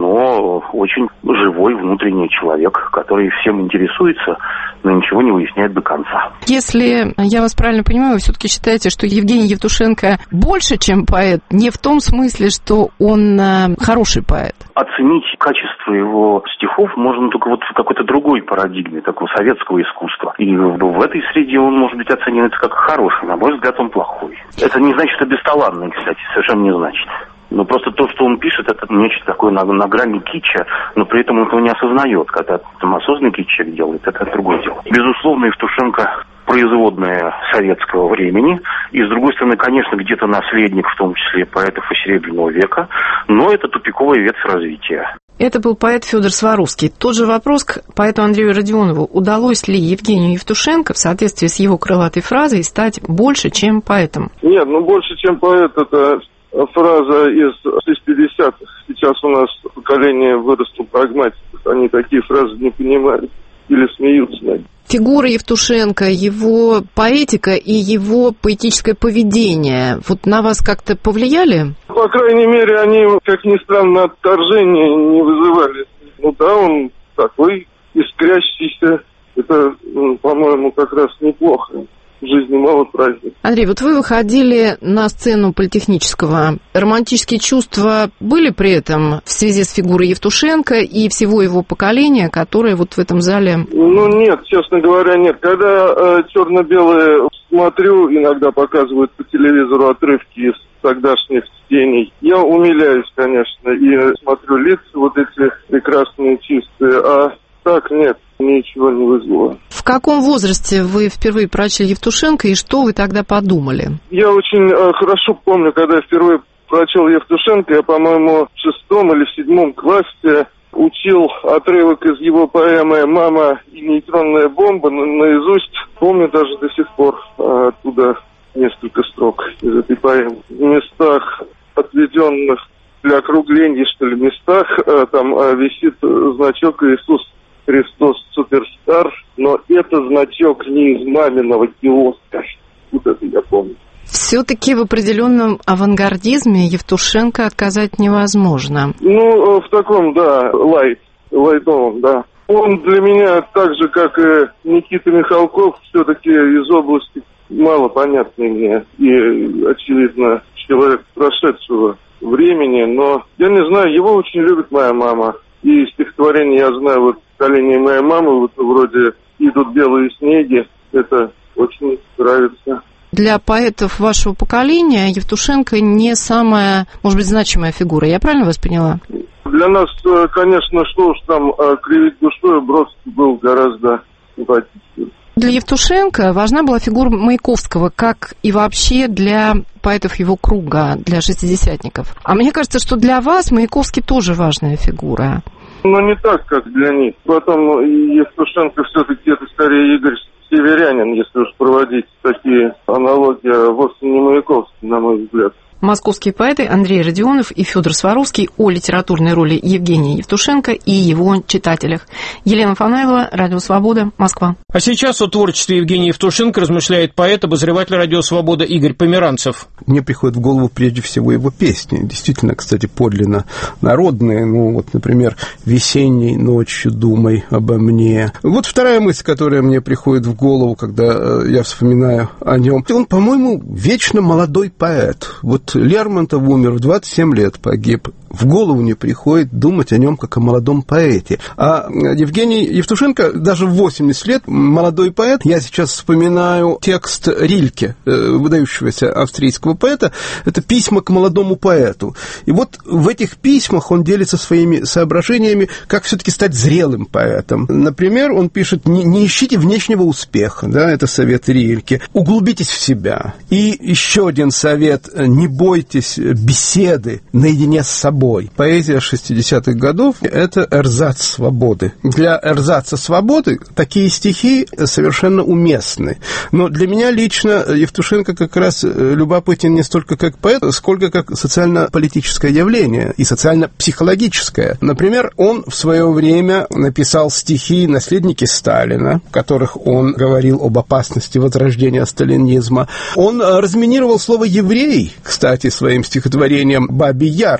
но очень живой внутренний человек, который всем интересуется, но ничего не выясняет до конца. Если я вас правильно понимаю, вы все-таки считаете, что Евгений Евтушенко больше, чем поэт, не в том смысле, что он хороший поэт? Оценить качество его стихов можно только вот в какой-то другой парадигме, такого советского искусства. И в этой среде он, может быть, оценивается как хороший, на мой взгляд, он плохой. Это не значит, что бесталанный, кстати, совершенно не значит. Но просто то, что он пишет, это нечто такое на, на грани китча, но при этом он этого не осознает. Когда там осознанный китч человек делает, это другое дело. Безусловно, Евтушенко производная советского времени, и, с другой стороны, конечно, где-то наследник, в том числе поэтов и Серебряного века, но это тупиковая ветвь развития. Это был поэт Федор Сваровский. Тот же вопрос к поэту Андрею Родионову. Удалось ли Евгению Евтушенко в соответствии с его крылатой фразой стать больше, чем поэтом? Нет, ну больше, чем поэт, это фраза из шестидесятых. Сейчас у нас поколение выросло прагматиков. Они такие фразы не понимают или смеются над ними. Фигура Евтушенко, его поэтика и его поэтическое поведение, вот на вас как-то повлияли? По крайней мере, они, как ни странно, отторжения не вызывали. Ну да, он такой искрящийся. Это, по-моему, как раз неплохо. В жизни мало праздников. Андрей, вот вы выходили на сцену Политехнического. Романтические чувства были при этом в связи с фигурой Евтушенко и всего его поколения, которое вот в этом зале... Ну нет, честно говоря, нет. Когда э, черно-белые смотрю, иногда показывают по телевизору отрывки из тогдашних чтений, я умиляюсь, конечно, и смотрю лица вот эти прекрасные, чистые, а так нет. Ничего не вызвало. В каком возрасте вы впервые прочли Евтушенко и что вы тогда подумали? Я очень э, хорошо помню, когда я впервые прочел Евтушенко, я, по-моему, в шестом или в седьмом классе учил отрывок из его поэмы «Мама и нейтронная бомба» наизусть. Помню даже до сих пор э, оттуда несколько строк из этой поэмы. В местах, отведенных для округлений, что ли, местах, э, там э, висит значок «Иисус Христос суперстар», но это значок не из маминого киоска. Вот это я помню. Все-таки в определенном авангардизме Евтушенко отказать невозможно. Ну, в таком, да, лайт, лайтовом, да. Он для меня, так же, как и Никита Михалков, все-таки из области малопонятный мне. И, очевидно, человек прошедшего времени, но, я не знаю, его очень любит моя мама. И стихотворение, я знаю, вот «Поколение моей мамы», вот вроде «Идут белые снеги», это очень нравится. Для поэтов вашего поколения Евтушенко не самая, может быть, значимая фигура. Я правильно вас поняла? Для нас, конечно, что уж там, кривить душой, Бродский был гораздо симпатичнее. Для Евтушенко важна была фигура Маяковского, как и вообще для поэтов его круга, для шестидесятников. А мне кажется, что для вас Маяковский тоже важная фигура. Но не так, как для них. Потом Евтушенко все-таки это скорее Игорь Северянин, если уж проводить такие аналогии, а вовсе не Маяковский, на мой взгляд. Московские поэты Андрей Родионов и Федор Сваровский о литературной роли Евгения Евтушенко и его читателях. Елена Фанаилова, Радио Свобода, Москва. А сейчас о творчестве Евгения Евтушенко размышляет поэт, обозреватель Радио Свобода Игорь Померанцев. Мне приходит в голову прежде всего его песни. Действительно, кстати, подлинно народные. Ну, вот, например, «Весенней ночью думай обо мне». Вот вторая мысль, которая мне приходит в голову, когда я вспоминаю о нем. Он, по-моему, вечно молодой поэт. Вот Лермонтов умер в двадцать семь лет, погиб. В голову не приходит думать о нем как о молодом поэте. А Евгений Евтушенко даже в восемьдесят лет молодой поэт. Я сейчас вспоминаю текст Рильке, выдающегося австрийского поэта. Это «Письма к молодому поэту». И вот в этих письмах он делится своими соображениями, как все-таки стать зрелым поэтом. Например, он пишет: «Не, не ищите внешнего успеха», да, это совет Рильке. «Углубитесь в себя». И еще один совет: не бойтесь беседы наедине с собой. Поэзия шестидесятых годов – это эрзац свободы. Для эрзаца свободы такие стихи совершенно уместны. Но для меня лично Евтушенко как раз любопытен не столько как поэт, сколько как социально-политическое явление и социально-психологическое. Например, он в свое время написал стихи «Наследники Сталина», в которых он говорил об опасности возрождения сталинизма. Он разминировал слово «еврей», кстати, своим стихотворением «Бабий Яр». И вот эти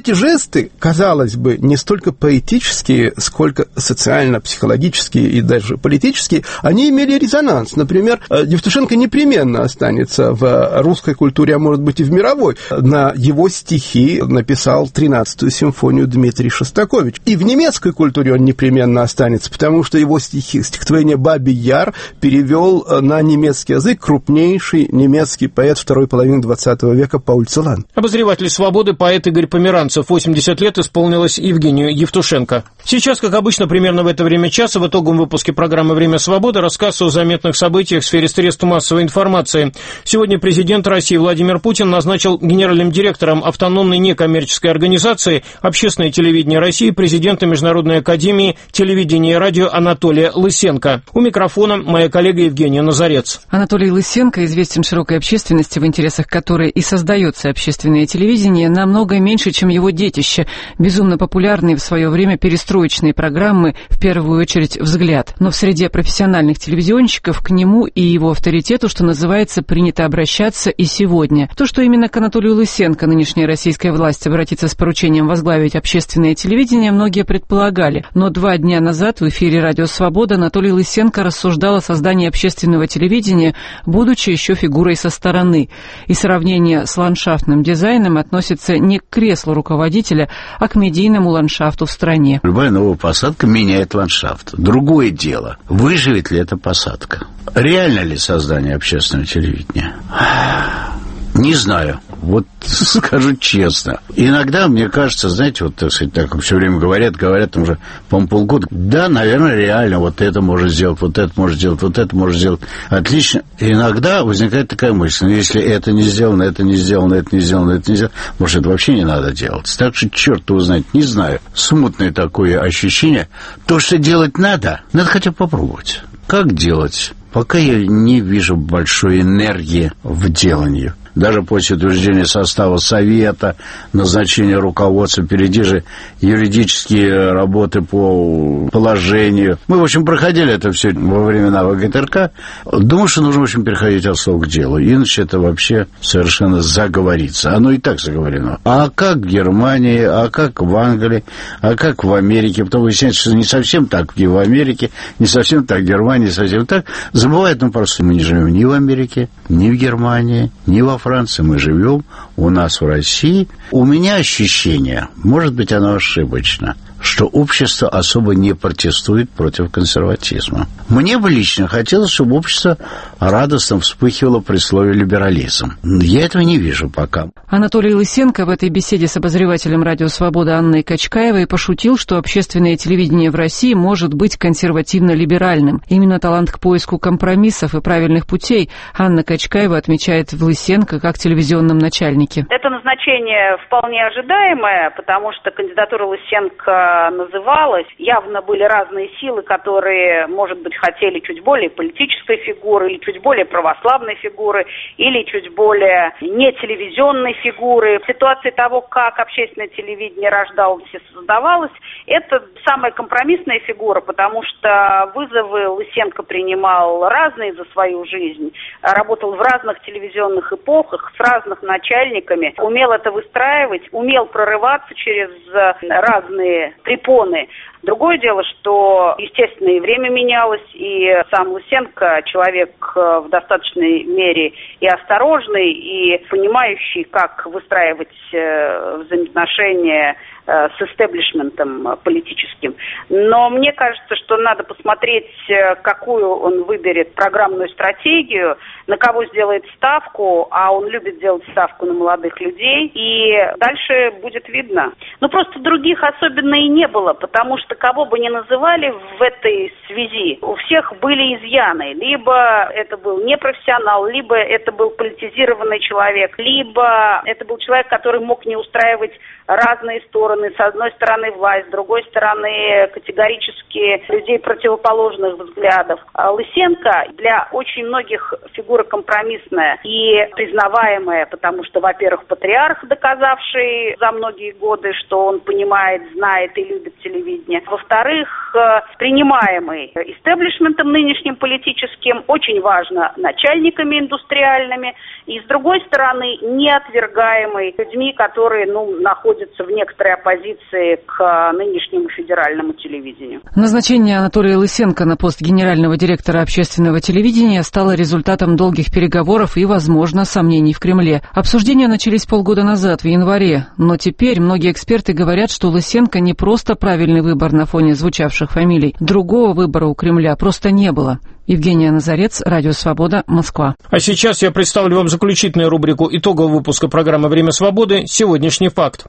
эти жесты, казалось бы, не столько поэтические, сколько социально-психологические и даже политические, они имели резонанс. Например, Евтушенко непременно останется в русской культуре, а может быть и в мировой. На его стихи написал тринадцатую симфонию Дмитрий Шостакович. И в немецкой культуре он непременно останется, потому что его стихи, стихотворение «Бабий Яр» перевел на немецкий язык крупнейший немецкий поэт второй половины двадцатого века Пауль Целан. Обозреватель «Свободы», поэт Игорь Померанцев. восемьдесят лет исполнилось Евгению Евтушенко. Сейчас, как обычно, примерно в это время часа в итоговом выпуске программы «Время свободы» рассказ о заметных событиях в сфере средств массовой информации. Сегодня президент России Владимир Путин назначил генеральным директором автономной некоммерческой организации «Общественное телевидение России» президента Международной академии телевидения и радио Анатолия Лысенко. У микрофона моя коллега Евгения Назарец. Анатолий Лысенко известен широкой общественности, в интересах которой и создается общественное телевидение, намного меньше, чем его детище, безумно популярные в свое время перестроечные программы, в первую очередь «Взгляд». Но в среде профессиональных телевизионщиков к нему и его авторитету, что называется, принято обращаться и сегодня. То, что именно к Анатолию Лысенко нынешняя российская власть обратится с поручением возглавить общественное телевидение, многие предполагали. Но два дня назад в эфире «Радио Свобода» Анатолий Лысенко рассуждал о создании общественного телевидения, будучи еще фигурой со стороны. И сравнение с ландшафтным дизайном относится не к креслу руководителя, а к медийному ландшафту в стране. Любая новая посадка меняет ландшафт. Другое дело, выживет ли эта посадка? Реально ли создание общественного телевидения? Не знаю. Вот скажу честно. Иногда, мне кажется, знаете, вот, так сказать, так все время говорят, говорят, там уже, по-моему, полгода. Да, наверное, реально, вот это может сделать, вот это может сделать, вот это может сделать. Отлично. Иногда возникает такая мысль, ну, если это не сделано, это не сделано, это не сделано, это не сделано, может, это вообще не надо делать. Так что, черт его знает, не знаю. Смутное такое ощущение. То, что делать надо, надо хотя бы попробовать. Как делать? Пока я не вижу большой энергии в делании. Даже после утверждения состава совета, назначения руководства, впереди же юридические работы по положению. Мы, в общем, проходили это все во времена ВГТРК. Думаю, что нужно, в общем, переходить от слова к делу. Иначе это вообще совершенно заговорится. Оно и так заговорено. А как в Германии, а как в Англии, а как в Америке. Потом выясняется, что не совсем так и в Америке, не совсем так в Германии, не совсем так. Забывает, ну, просто мы не живем ни в Америке, ни в Германии, ни во Франции. Мы живем у нас в России. У меня ощущение, может быть, оно ошибочно, что общество особо не протестует против консерватизма. Мне бы лично хотелось, чтобы общество радостно вспыхивало при слове «либерализм». Я этого не вижу пока. Анатолий Лысенко в этой беседе с обозревателем «Радио Свобода» Анной Качкаевой пошутил, что общественное телевидение в России может быть консервативно-либеральным. Именно талант к поиску компромиссов и правильных путей Анна Качкаева отмечает в Лысенко как телевизионном начальнике. Это назначение вполне ожидаемое, потому что кандидатура Лысенко называлась. Явно были разные силы, которые, может быть, хотели чуть более политической фигуры, или чуть более православной фигуры, или чуть более не телевизионной фигуры. В ситуации того, как общественное телевидение рождалось и создавалось, это самая компромиссная фигура, потому что вызовы Лысенко принимал разные за свою жизнь, работал в разных телевизионных эпохах, с разных начальниками, умел это выстраивать, умел прорываться через разные препоны. Другое дело, что, естественно, и время менялось, и сам Лысенко человек в достаточной мере и осторожный, и понимающий, как выстраивать взаимоотношения с истеблишментом политическим. Но мне кажется, что надо посмотреть, какую он выберет программную стратегию, на кого сделает ставку, а он любит делать ставку на молодых людей, и дальше будет видно. Ну, просто других особенно и не было, потому что кого бы ни называли в этой связи, у всех были изъяны. Либо это был непрофессионал, либо это был политизированный человек, либо это был человек, который мог не устраивать разные стороны. С одной стороны власть, с другой стороны категорически людей противоположных взглядов. А Лысенко для очень многих фигура компромиссная и признаваемая, потому что, во-первых, патриарх, доказавший за многие годы, что он понимает, знает и любит телевидение. Во-вторых, принимаемый истеблишментом нынешним политическим, очень важно начальниками индустриальными, и, с другой стороны, неотвергаемый людьми, которые ну, находятся в некоторой оппозиции к нынешнему федеральному телевидению. Назначение Анатолия Лысенко на пост генерального директора общественного телевидения стало результатом долгих переговоров и, возможно, сомнений в Кремле. Обсуждения начались полгода назад, в январе, но теперь многие эксперты говорят, что Лысенко не просто правильный выбор на фоне звучавших фамилий. Другого выбора у Кремля просто не было. Евгения Назарец, Радио Свобода, Москва. А сейчас я представлю вам заключительную рубрику итогового выпуска программы «Время свободы. Сегодняшний факт».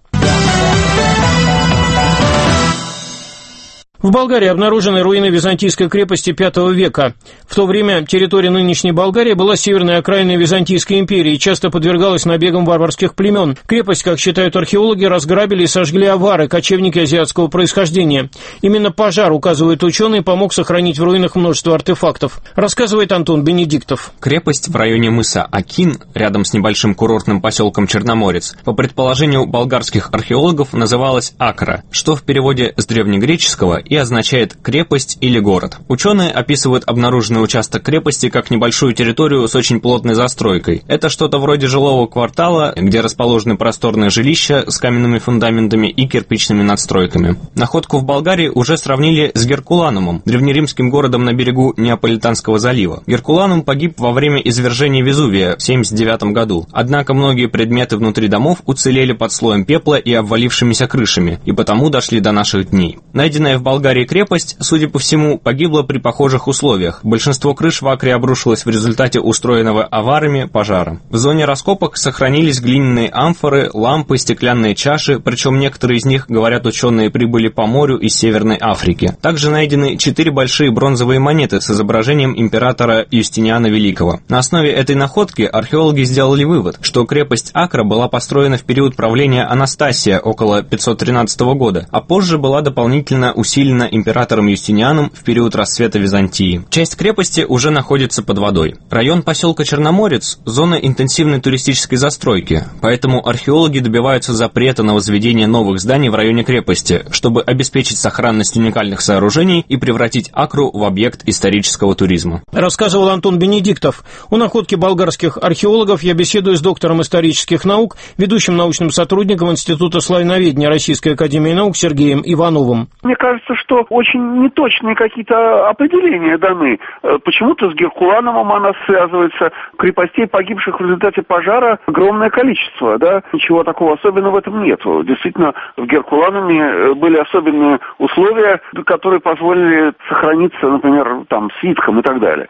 В Болгарии обнаружены руины византийской крепости пятого века. В то время территория нынешней Болгарии была северной окраиной Византийской империи и часто подвергалась набегам варварских племен. Крепость, как считают археологи, разграбили и сожгли авары, кочевники азиатского происхождения. Именно пожар, указывают ученые, помог сохранить в руинах множество артефактов. Рассказывает Антон Бенедиктов. Крепость в районе мыса Акин, рядом с небольшим курортным поселком Черноморец, по предположению болгарских археологов, называлась Акра, что в переводе с древнегреческого и означает «крепость» или «город». Ученые описывают обнаруженный участок крепости как небольшую территорию с очень плотной застройкой. Это что-то вроде жилого квартала, где расположены просторные жилища с каменными фундаментами и кирпичными надстройками. Находку в Болгарии уже сравнили с Геркуланумом, древнеримским городом на берегу Неаполитанского залива. Геркуланум погиб во время извержения Везувия в семьдесят девятом году. Однако многие предметы внутри домов уцелели под слоем пепла и обвалившимися крышами, и потому дошли до наших дней. Найденная в Болгарии Болгарии крепость, судя по всему, погибла при похожих условиях. Большинство крыш в Акре обрушилось в результате устроенного аварами пожара. В зоне раскопок сохранились глиняные амфоры, лампы, стеклянные чаши, причем некоторые из них, говорят ученые, прибыли по морю из Северной Африки. Также найдены четыре большие бронзовые монеты с изображением императора Юстиниана Великого. На основе этой находки археологи сделали вывод, что крепость Акра была построена в период правления Анастасия около пятьсот тринадцатого года, а позже была дополнительно усилена императором Юстинианом в период расцвета Византии. Часть крепости уже находится под водой. Район поселка Черноморец – зона интенсивной туристической застройки, поэтому археологи добиваются запрета на возведение новых зданий в районе крепости, чтобы обеспечить сохранность уникальных сооружений и превратить Акру в объект исторического туризма. Рассказывал Антон Бенедиктов. О находке болгарских археологов я беседую с доктором исторических наук, ведущим научным сотрудником Института славяноведения Российской академии наук Сергеем Ивановым. Мне кажется, что очень неточные какие-то определения даны. Почему-то с Геркуланумом она связывается. Крепостей, погибших в результате пожара, огромное количество, да? Ничего такого особенного в этом нет. Действительно, в Геркулануме были особенные условия, которые позволили сохраниться, например, там, свиткам и так далее.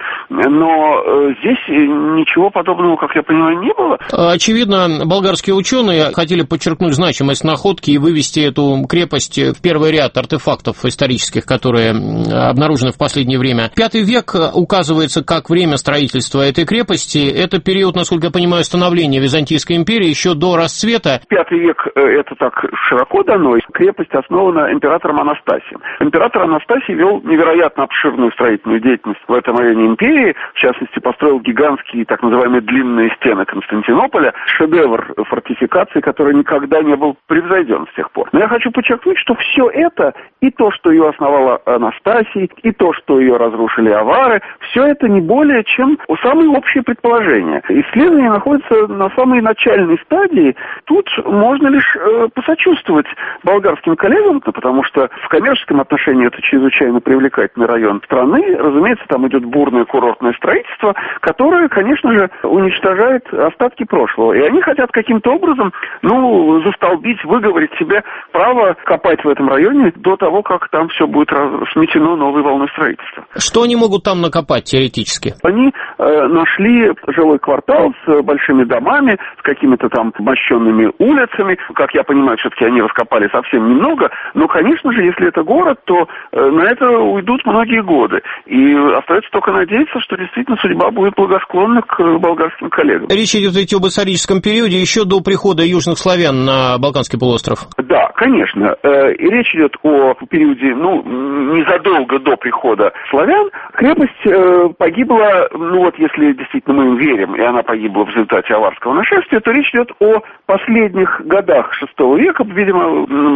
Но здесь ничего подобного, как я понимаю, не было. Очевидно, болгарские ученые хотели подчеркнуть значимость находки и вывести эту крепость в первый ряд артефактов исторических, которые обнаружены в последнее время. Пятый век указывается как время строительства этой крепости. Это период, насколько я понимаю, становления Византийской империи еще до расцвета. Пятый век – это так широко дано. Крепость основана императором Анастасием. Император Анастасий вел невероятно обширную строительную деятельность в этом районе империи. В частности, построил гигантские так называемые длинные стены Константинополя. Шедевр фортификации, который никогда не был превзойден с тех пор. Но я хочу подчеркнуть, что все это, и то, что ее основала Анастасий, и то, что ее разрушили авары, все это не более чем самые общие предположения. Исследования находятся на самой начальной стадии. Тут можно лишь э, посочувствовать болгарским коллегам, потому что в коммерческом отношении это чрезвычайно привлекательный район страны. Разумеется, там идет бурное курортное строительство, которое, конечно же, уничтожает остатки прошлого. И они хотят каким-то образом, ну, застолбить, выговорить себе право копать в этом районе до того, как там все будет сметено новой волной строительства. Что они могут там накопать теоретически? Они э, нашли жилой квартал с большими домами, с какими-то там мощенными улицами. Как я понимаю, все-таки они раскопали совсем немного. Но, конечно же, если это город, то э, на это уйдут многие годы. И остается только надеяться, что действительно судьба будет благосклонна к болгарским коллегам. Речь идет ведь об историческом периоде еще до прихода южных славян на Балканский полуостров. Да, конечно. Э, и речь идет о периоде, ну, незадолго до прихода славян. Крепость э, погибла, ну вот если действительно мы им верим, и она погибла в результате аварского нашествия, то речь идет о последних годах шестого века. Видимо, наши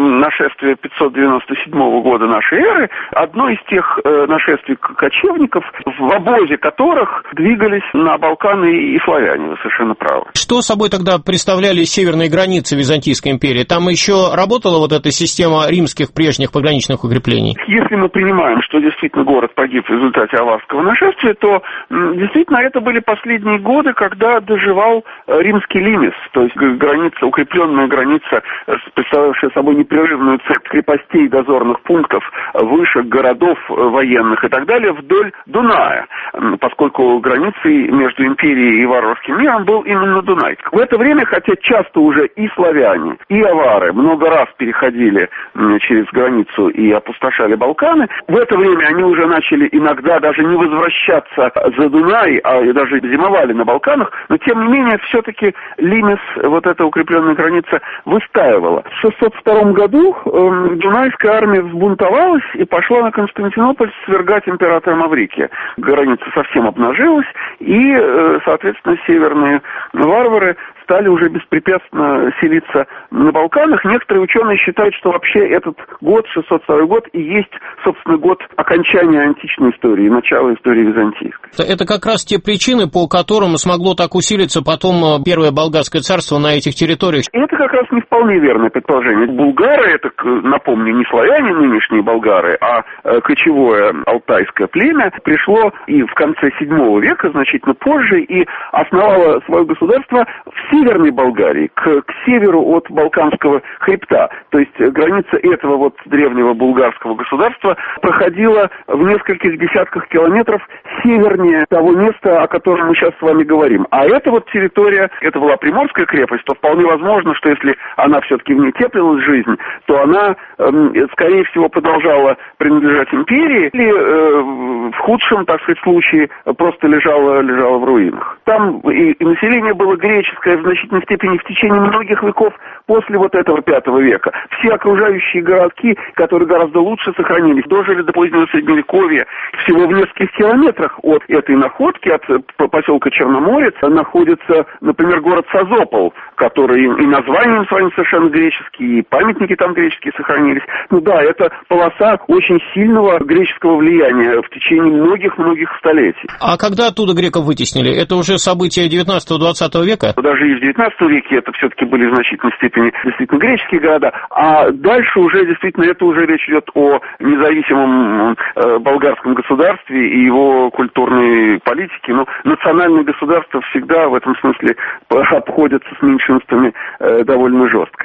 нашествие пятьсот девяносто седьмого года нашей эры, одно из тех э, нашествий кочевников, в обозе которых двигались на Балканы и славяне, вы совершенно правы. Что собой тогда представляли северные границы Византийской империи? Там еще работала вот эта система римских прежних пограничных укреплений? Если мы принимаем, что действительно город погиб в результате аварского нашествия, то действительно это были последние годы, когда доживал римский лимес, то есть граница, укрепленная граница, представлявшая собой непрерывную цепь крепостей, дозорных пунктов, вышек, городов военных и так далее вдоль Дуная, поскольку границей между империей и варварским миром был именно Дунай. В это время, хотя часто уже и славяне, и авары много раз переходили через границу и опустошали Балканы, в это время они уже начали иногда даже не возвращаться за Дунай, а даже зимовали на Балканах, но тем не менее все-таки лимес, вот эта укрепленная граница, выстаивала. В шестьсот втором году э, Дунайская армия взбунтовалась и пошла на Константинополь свергать императора Маврикия. Граница совсем обнажилась, и, э, соответственно, северные варвары стали уже беспрепятственно селиться на Балканах. Некоторые ученые считают, что вообще этот год, шестьсот второй год, и есть, собственно, год окончания античной истории, начала истории византийской. Это как раз те причины, по которым смогло так усилиться потом Первое Болгарское царство на этих территориях. Это как раз не вполне верное предположение. Булгары, это, напомню, не славяне нынешние болгары, а кочевое алтайское племя, пришло и в конце седьмого века, значительно позже, и основало свое государство в Северной Болгарии, к, к северу от Балканского хребта. То есть граница этого вот древнего булгарского государства проходила в нескольких десятках километров севернее того места, о котором мы сейчас с вами говорим. А эта вот территория, это была Приморская крепость, то вполне возможно, что если она все-таки в ней теплилась жизнь, то она, э, скорее всего, продолжала принадлежать империи или э, в худшем, так сказать, случае просто лежала, лежала в руинах. Там и, и население было греческое в значительной степени в течение многих веков после вот этого пятого века. Все окружающие городки, которые гораздо лучше сохранились, дожили до позднего Средневековья. Всего в нескольких километрах от этой находки, от поселка Черноморец, находится, например, город Созопол, который и названием своим совершенно греческий, и памятники там греческие сохранились. Ну да, это полоса очень сильного греческого влияния в течение многих-многих столетий. А когда оттуда греков вытеснили? Это уже события девятнадцатого-двадцатого века? Даже и в девятнадцатом веке это все-таки были в значительной степени действительно греческие города, а дальше уже действительно это уже речь идет о независимом э, болгарском государстве и его культурной политике. Но национальные государства всегда в этом смысле обходятся с меньшинствами э, довольно жестко.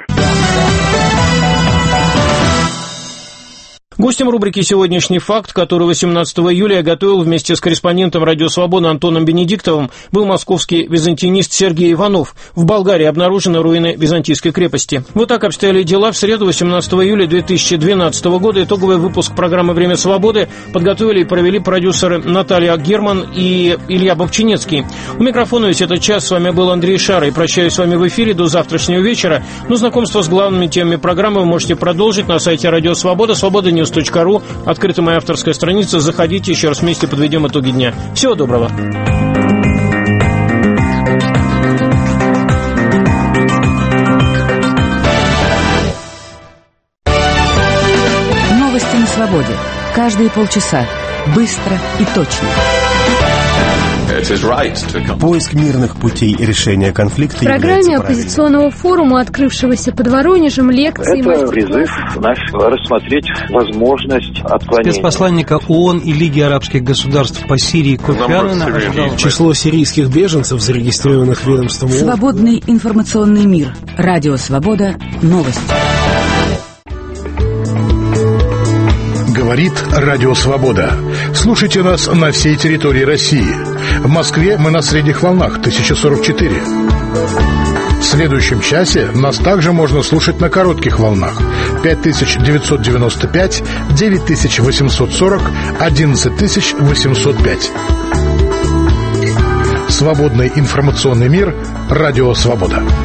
Гостем рубрики «Сегодняшний факт», который восемнадцатого июля я готовил вместе с корреспондентом «Радио Свобода» Антоном Бенедиктовым, был московский византинист Сергей Иванов. В Болгарии обнаружены руины Византийской крепости. Вот так обстояли дела в среду восемнадцатого июля две тысячи двенадцатого года. Итоговый выпуск программы «Время свободы» подготовили и провели продюсеры Наталья Герман и Илья Бобчинецкий. У микрофона весь этот час с вами был Андрей Шар, и прощаюсь с вами в эфире до завтрашнего вечера. Но знакомство с главными темами программы вы можете продолжить на сайте «Радио Свобода», свобода ньюс точка ру. Открыта моя авторская страница. Заходите, еще раз вместе подведем итоги дня. Всего доброго. Новости на свободе. Каждые полчаса. Быстро и точно. Поиск мирных путей решения конфликта. В программе оппозиционного форума, открывшегося под Воронежем, лекции... Это призыв вновь рассмотреть возможность отклонения. Спецпосланника ООН и Лиги арабских государств по Сирии Кофи Аннана ожидал... Число сирийских беженцев, зарегистрированных ведомством ООН... Свободный информационный мир. Радио Свобода. Новости. Говорит Радио Свобода. Слушайте нас на всей территории России. В Москве мы на средних волнах тысяча сорок четыре. В следующем часе нас также можно слушать на коротких волнах пять тысяч девятьсот девяносто пять, девять тысяч восемьсот сорок, одиннадцать тысяч восемьсот пять. Свободный информационный мир. Радио Свобода.